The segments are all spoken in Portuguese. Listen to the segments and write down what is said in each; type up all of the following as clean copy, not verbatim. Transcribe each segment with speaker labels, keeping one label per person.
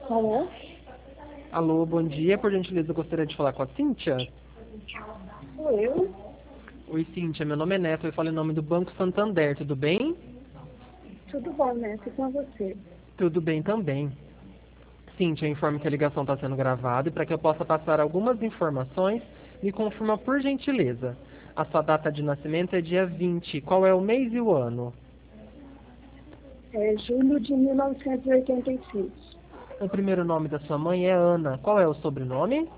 Speaker 1: Alô?
Speaker 2: Alô, bom dia. Por gentileza, eu gostaria de falar com a Cíntia.
Speaker 1: Sou eu?
Speaker 2: Oi, Cíntia. Meu nome é Neto. Eu falo em nome do Banco Santander. Tudo bem?
Speaker 1: Tudo bom, né? E com você?
Speaker 2: Tudo bem também. Cíntia, eu informo que a ligação está sendo gravada e para que eu possa passar algumas informações, me confirma por gentileza. A sua data de nascimento é dia 20. Qual é o mês e o ano?
Speaker 1: É julho de 1986.
Speaker 2: O primeiro nome da sua mãe é Ana. Qual é o sobrenome?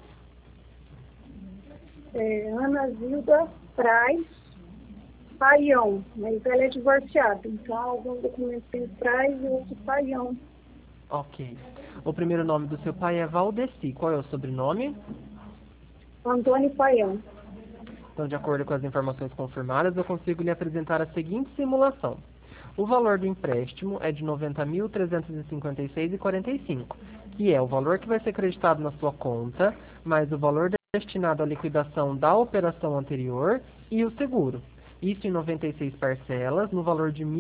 Speaker 1: É Ana Zilda Praz Paião, mas ela é divorciada, então alguns documentos tem Praz e outro Paião.
Speaker 2: Ok. O primeiro nome do seu pai é Valdeci. Qual é o sobrenome?
Speaker 1: Antônio Paião.
Speaker 2: Então, de acordo com as informações confirmadas, eu consigo lhe apresentar a seguinte simulação. O valor do empréstimo é de R$ 90.356,45, que é o valor que vai ser creditado na sua conta, mais o valor destinado à liquidação da operação anterior e o seguro. Isso em 96 parcelas, no valor de R$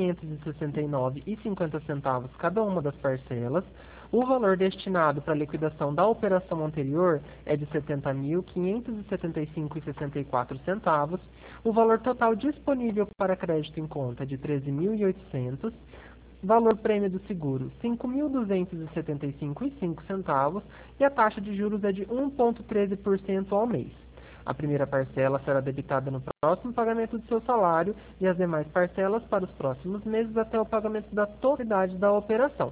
Speaker 2: 1.569,50 cada uma das parcelas. O valor destinado para a liquidação da operação anterior é de R$ 70.575,64. O valor total disponível para crédito em conta é de R$ 13.800. Valor prêmio do seguro, R$ 5.275,05. E a taxa de juros é de 1,13% ao mês. A primeira parcela será debitada no próximo pagamento do seu salário e as demais parcelas para os próximos meses até o pagamento da totalidade da operação.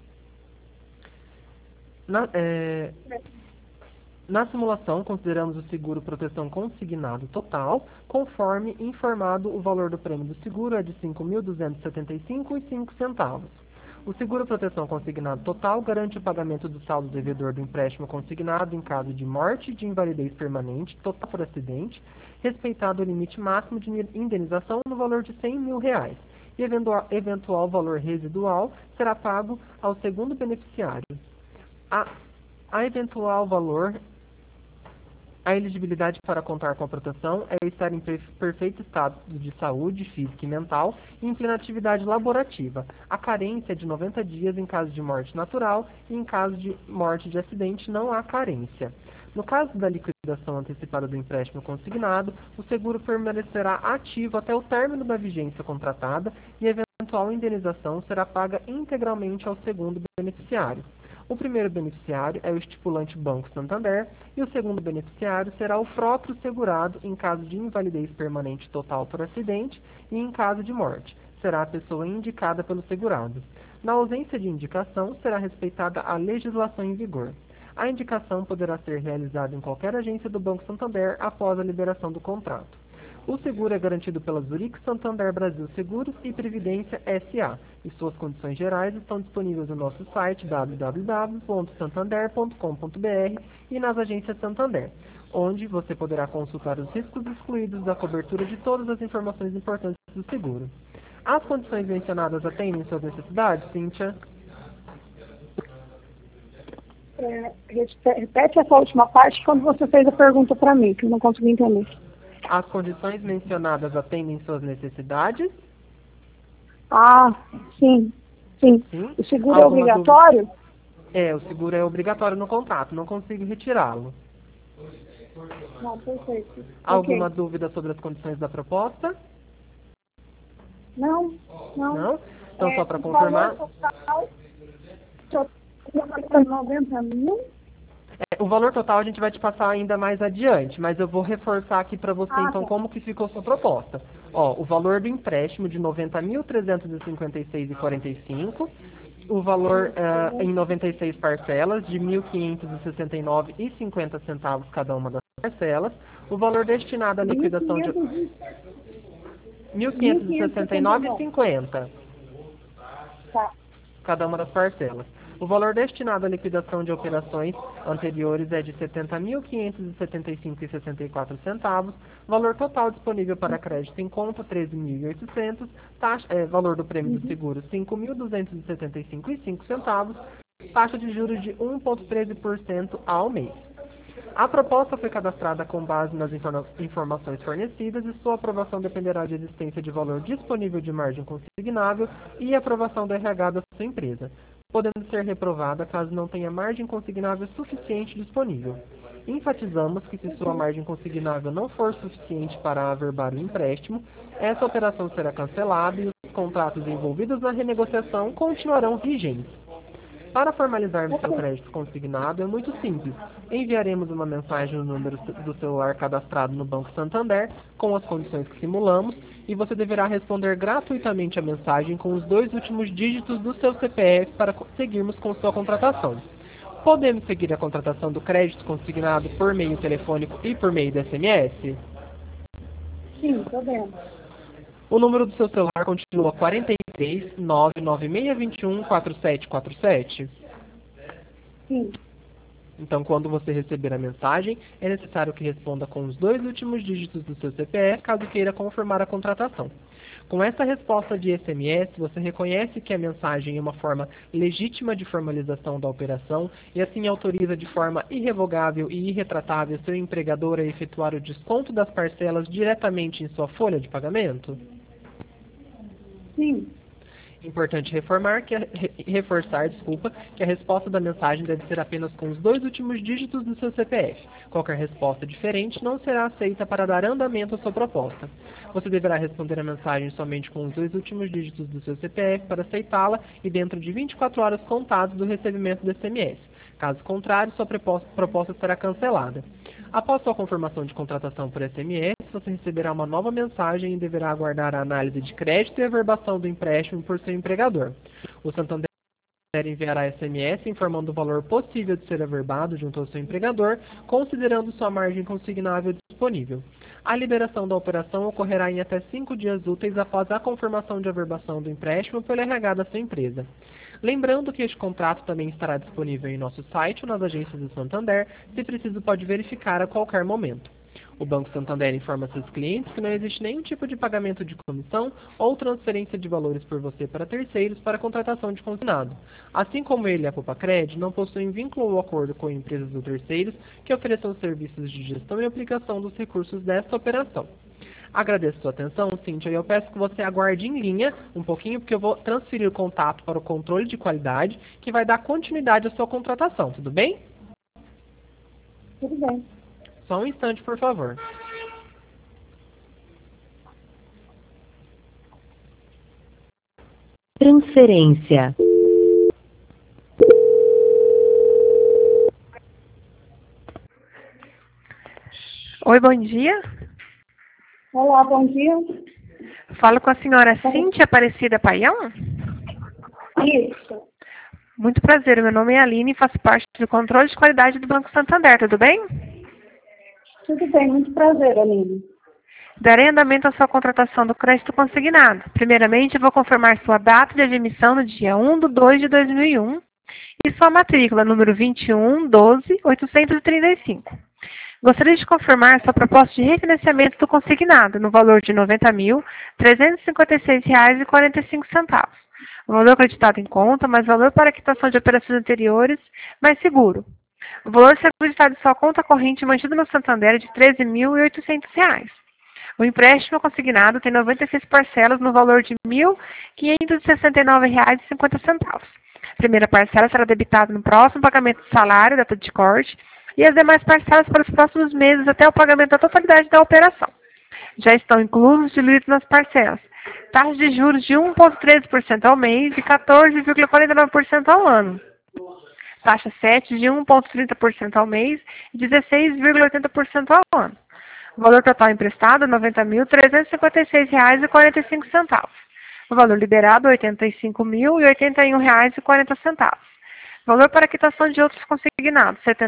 Speaker 2: Na simulação, consideramos o seguro proteção consignado total, conforme informado o valor do prêmio do seguro é de R$ 5.275,05. O seguro proteção consignado total garante o pagamento do saldo devedor do empréstimo consignado em caso de morte e de invalidez permanente, total por acidente, respeitado o limite máximo de indenização no valor de R$ 100 mil. E eventual valor residual será pago ao segundo beneficiário. A eventual valor, a elegibilidade para contar com a proteção é estar em perfeito estado de saúde física e mental e em plena atividade laborativa. A carência é de 90 dias em caso de morte natural e em caso de morte de acidente não há carência. No caso da liquidação antecipada do empréstimo consignado, o seguro permanecerá ativo até o término da vigência contratada e a eventual indenização será paga integralmente ao segundo beneficiário. O primeiro beneficiário é o estipulante Banco Santander e o segundo beneficiário será o próprio segurado em caso de invalidez permanente total por acidente e em caso de morte. Será a pessoa indicada pelo segurado. Na ausência de indicação, será respeitada a legislação em vigor. A indicação poderá ser realizada em qualquer agência do Banco Santander após a liberação do contrato. O seguro é garantido pela Zurich Santander Brasil Seguros e Previdência S.A. e suas condições gerais estão disponíveis no nosso site www.santander.com.br e nas agências Santander, onde você poderá consultar os riscos excluídos da cobertura de todas as informações importantes do seguro. As condições mencionadas atendem suas necessidades, Cíntia?
Speaker 1: Repete essa última parte quando você fez a pergunta para mim, que eu não consegui entender.
Speaker 2: As condições mencionadas atendem suas necessidades?
Speaker 1: Ah, sim. Sim.
Speaker 2: Sim.
Speaker 1: O seguro é
Speaker 2: Alguma
Speaker 1: obrigatório?
Speaker 2: dúvida? O seguro é obrigatório no contrato, não consigo retirá-lo.
Speaker 1: Não, perfeito.
Speaker 2: Alguma
Speaker 1: Ok.
Speaker 2: dúvida sobre as condições da proposta?
Speaker 1: Não, não.
Speaker 2: Não? Então, só para
Speaker 1: O
Speaker 2: confirmar,
Speaker 1: valor total, 90 mil?
Speaker 2: o valor total a gente vai te passar ainda mais adiante, mas eu vou reforçar aqui para você,
Speaker 1: Ah,
Speaker 2: então,
Speaker 1: tá.
Speaker 2: como que ficou sua proposta. Ó, o valor do empréstimo de R$ 90.356,45, o valor em 96 parcelas de R$ 1.569,50 cada uma das parcelas, o valor destinado à liquidação de
Speaker 1: 1.569.
Speaker 2: 1.569,50
Speaker 1: Tá.
Speaker 2: cada uma das parcelas. O valor destinado à liquidação de operações anteriores é de R$ 70.575,64, valor total disponível para crédito em conta R$ 13.800, valor do prêmio do seguro R$ 5.275,05, taxa de juros de 1,13% ao mês. A proposta foi cadastrada com base nas informações fornecidas e sua aprovação dependerá de existência de valor disponível de margem consignável e aprovação do RH da sua empresa. podendo ser reprovada caso não tenha margem consignável suficiente disponível. Enfatizamos que se sua margem consignável não for suficiente para averbar o empréstimo, essa operação será cancelada e os contratos envolvidos na renegociação continuarão vigentes. Para formalizarmos seu crédito consignado é muito simples. Enviaremos uma mensagem no número do celular cadastrado no Banco Santander com as condições que simulamos e você deverá responder gratuitamente a mensagem com os 2 últimos dígitos do seu CPF para seguirmos com sua contratação. Podemos seguir a contratação do crédito consignado por meio telefônico e por meio de SMS?
Speaker 1: Sim, podemos.
Speaker 2: O número do seu celular continua 43 99621 4747?
Speaker 1: Sim.
Speaker 2: Então, quando você receber a mensagem, é necessário que responda com os 2 últimos dígitos do seu CPF, caso queira confirmar a contratação. Com essa resposta de SMS, você reconhece que a mensagem é uma forma legítima de formalização da operação e assim autoriza de forma irrevogável e irretratável seu empregador a efetuar o desconto das parcelas diretamente em sua folha de pagamento?
Speaker 1: Sim.
Speaker 2: Importante reforçar que a resposta da mensagem deve ser apenas com os 2 últimos dígitos do seu CPF. Qualquer resposta diferente não será aceita para dar andamento à sua proposta. Você deverá responder a mensagem somente com os 2 últimos dígitos do seu CPF para aceitá-la e dentro de 24 horas contadas do recebimento do SMS. Caso contrário, sua proposta será cancelada. Após sua confirmação de contratação por SMS, você receberá uma nova mensagem e deverá aguardar a análise de crédito e averbação do empréstimo por seu empregador. O Santander enviará SMS informando o valor possível de ser averbado junto ao seu empregador, considerando sua margem consignável disponível. A liberação da operação ocorrerá em até 5 dias úteis após a confirmação de averbação do empréstimo pelo RH da sua empresa. Lembrando que este contrato também estará disponível em nosso site ou nas agências do Santander, se preciso pode verificar a qualquer momento. O Banco Santander informa seus clientes que não existe nenhum tipo de pagamento de comissão ou transferência de valores por você para terceiros para a contratação de consignado. Assim como ele e a Popacred não possuem vínculo ou acordo com empresas ou terceiros que ofereçam serviços de gestão e aplicação dos recursos desta operação. Agradeço sua atenção, Cíntia, e eu peço que você aguarde em linha um pouquinho, porque eu vou transferir o contato para o controle de qualidade, que vai dar continuidade à sua contratação, tudo bem?
Speaker 1: Tudo bem.
Speaker 2: Só um instante, por favor.
Speaker 3: Transferência.
Speaker 4: Oi, bom dia.
Speaker 1: Olá, bom dia.
Speaker 4: Falo com a senhora Cíntia Aparecida Paião?
Speaker 1: Isso.
Speaker 4: Muito prazer, meu nome é Aline e faço parte do controle de qualidade do Banco Santander, tudo bem?
Speaker 1: Tudo bem, muito prazer, Aline.
Speaker 4: Darei andamento à sua contratação do crédito consignado. Primeiramente, eu vou confirmar sua data de admissão no dia 1/2/2001 e sua matrícula, número 21.12.835. Gostaria de confirmar sua proposta de refinanciamento do consignado no valor de R$ 90.356,45. O valor acreditado em conta, mais valor para quitação de operações anteriores, mais seguro. O valor ser acreditado em sua conta corrente mantido no Santander é de R$ 13.800. O empréstimo consignado tem 96 parcelas no valor de R$ 1.569,50. A primeira parcela será debitada no próximo pagamento do salário, data de corte, e as demais parcelas para os próximos meses até o pagamento da totalidade da operação. Já estão inclusos diluídos nas parcelas taxas de juros de 1,13% ao mês e 14,49% ao ano. Taxa 7 de 1,30% ao mês e 16,80% ao ano. O valor total emprestado é R$ 90.356,45. O valor liberado é R$ 85.081,40. Valor para quitação de outros consignados, R$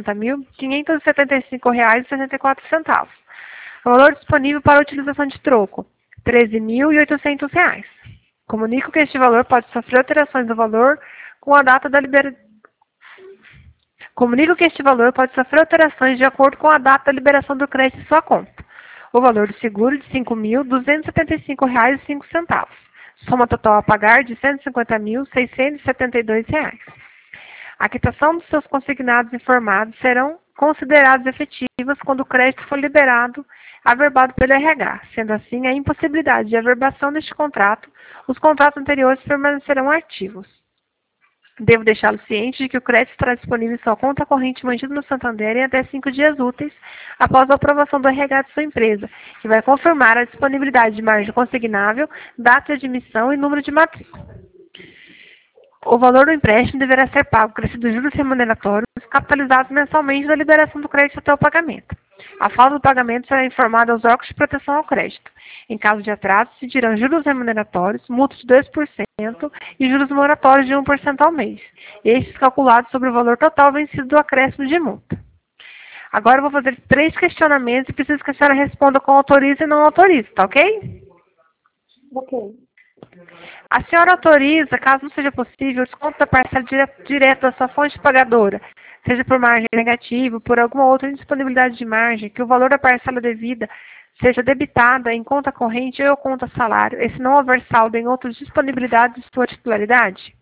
Speaker 4: 70.575,64. Valor disponível para utilização de troco, R$ 13.800. Comunico que este valor pode sofrer alterações do valor com a data da liberação. Comunico que este valor pode sofrer alterações de acordo com a data da liberação do crédito em sua conta. O valor do seguro de R$ 5.275,05. Soma total a pagar de R$ 150.672. A quitação dos seus consignados informados serão consideradas efetivas quando o crédito for liberado, averbado pelo RH. Sendo assim, a impossibilidade de averbação deste contrato, os contratos anteriores permanecerão ativos. Devo deixá-lo ciente de que o crédito estará disponível em sua conta corrente mantida no Santander em até 5 dias úteis após a aprovação do RH de sua empresa, que vai confirmar a disponibilidade de margem consignável, data de admissão e número de matrícula. O valor do empréstimo deverá ser pago acrescido dos juros remuneratórios capitalizados mensalmente da liberação do crédito até o pagamento. A falta do pagamento será informada aos órgãos de proteção ao crédito. Em caso de atraso, se dirão juros remuneratórios, multa de 2% e juros moratórios de 1% ao mês, estes calculados sobre o valor total vencido do acréscimo de multa. Agora eu vou fazer 3 questionamentos e preciso que a senhora responda com autoriza e não autoriza, tá ok?
Speaker 1: Ok.
Speaker 4: A senhora autoriza, caso não seja possível, o desconto da parcela direto da sua fonte pagadora, seja por margem negativa ou por alguma outra indisponibilidade de margem, que o valor da parcela devida seja debitada em conta corrente ou conta salário, e se não houver saldo em outras disponibilidades de sua titularidade?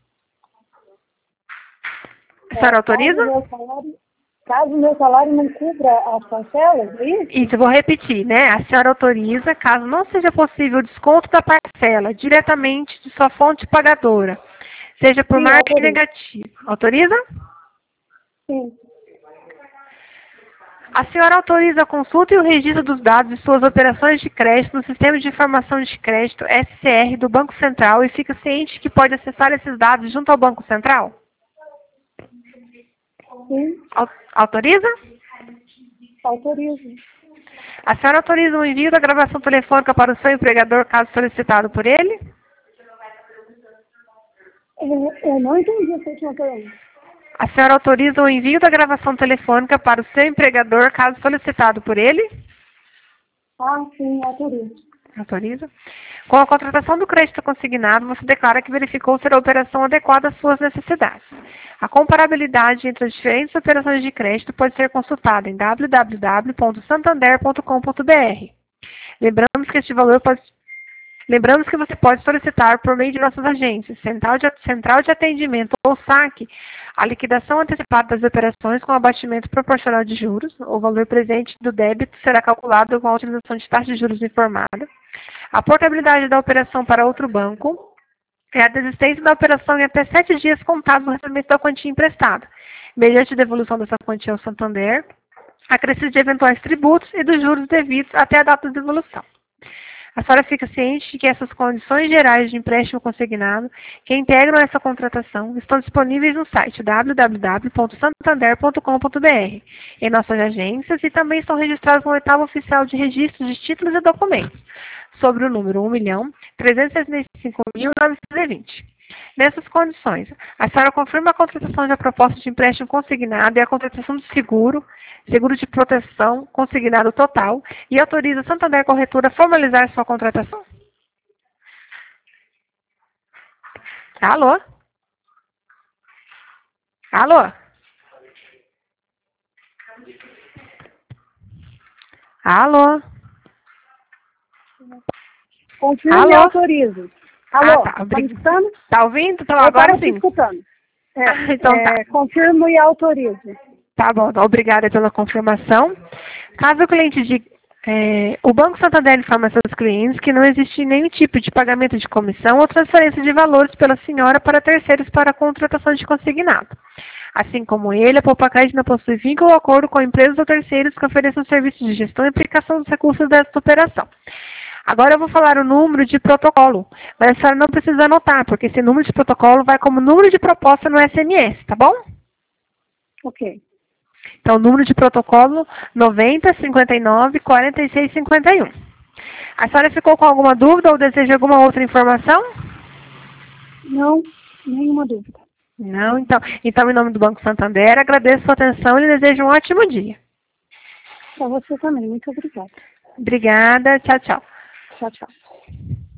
Speaker 4: A senhora autoriza?
Speaker 1: Caso o meu salário não cubra as parcelas, é isso?
Speaker 4: Isso, eu vou repetir, né? A senhora autoriza, caso não seja possível o desconto da parcela diretamente de sua fonte pagadora, seja por
Speaker 1: Sim,
Speaker 4: margem
Speaker 1: autorizo.
Speaker 4: negativa. Autoriza?
Speaker 1: Sim.
Speaker 4: A senhora autoriza a consulta e o registro dos dados de suas operações de crédito no Sistema de Informação de Crédito, SCR, do Banco Central e fica ciente que pode acessar esses dados junto ao Banco Central?
Speaker 1: Sim,
Speaker 4: Autoriza?
Speaker 1: autorizo.
Speaker 4: A senhora autoriza o envio da gravação telefônica para o seu empregador, caso solicitado por ele?
Speaker 1: Eu não entendi essa última pergunta.
Speaker 4: A senhora autoriza o envio da gravação telefônica para o seu empregador, caso solicitado por ele?
Speaker 1: Ah, sim, autorizo.
Speaker 4: Autoriza. Com a contratação do crédito consignado, você declara que verificou ser a operação adequada às suas necessidades. A comparabilidade entre as diferentes operações de crédito pode ser consultada em www.santander.com.br. Lembramos que você pode solicitar por meio de nossas agências, Central de Atendimento ou SAC, a liquidação antecipada das operações com abatimento proporcional de juros. O valor presente do débito será calculado com a utilização de taxa de juros informada. A portabilidade da operação para outro banco é a desistência da operação em até 7 dias contados do recebimento da quantia emprestada, mediante devolução dessa quantia ao Santander, acrescido de eventuais tributos e dos juros devidos até a data de devolução. A senhora fica ciente de que essas condições gerais de empréstimo consignado que integram essa contratação estão disponíveis no site www.santander.com.br, em nossas agências e também estão registrados no oitavo oficial de registro de títulos e documentos, sobre o número 1.365.920. Nessas condições, a senhora confirma a contratação da proposta de empréstimo consignado e a contratação do seguro de proteção consignado total e autoriza a Santander Corretora a formalizar sua contratação? Alô? Alô? Alô?
Speaker 1: Confirmo
Speaker 4: Alô?
Speaker 1: e autorizo. Alô,
Speaker 4: tá,
Speaker 1: tá me escutando?
Speaker 4: Tá ouvindo? Então,
Speaker 1: Agora
Speaker 4: agora sim.
Speaker 1: escutando.
Speaker 4: Então tá.
Speaker 1: Confirmo e autorizo.
Speaker 4: Tá bom, obrigada pela confirmação. Caso o cliente diga, o Banco Santander informa a seus clientes que não existe nenhum tipo de pagamento de comissão ou transferência de valores pela senhora para terceiros para a contratação de consignado. Assim como ele, a Poupa Crédito não possui vínculo ou acordo com empresas ou terceiros que ofereçam serviços de gestão e aplicação dos recursos desta operação. Agora eu vou falar o número de protocolo, mas a senhora não precisa anotar, porque esse número de protocolo vai como número de proposta no SMS, tá bom?
Speaker 1: Ok.
Speaker 4: Então, o número de protocolo 90 59 46 51. A senhora ficou com alguma dúvida ou deseja alguma outra informação?
Speaker 1: Não, nenhuma dúvida.
Speaker 4: Não, então em nome do Banco Santander, agradeço a sua atenção e lhe desejo um ótimo dia.
Speaker 1: Para você também, muito obrigada.
Speaker 4: Obrigada, tchau, tchau.
Speaker 1: Tchau, tchau.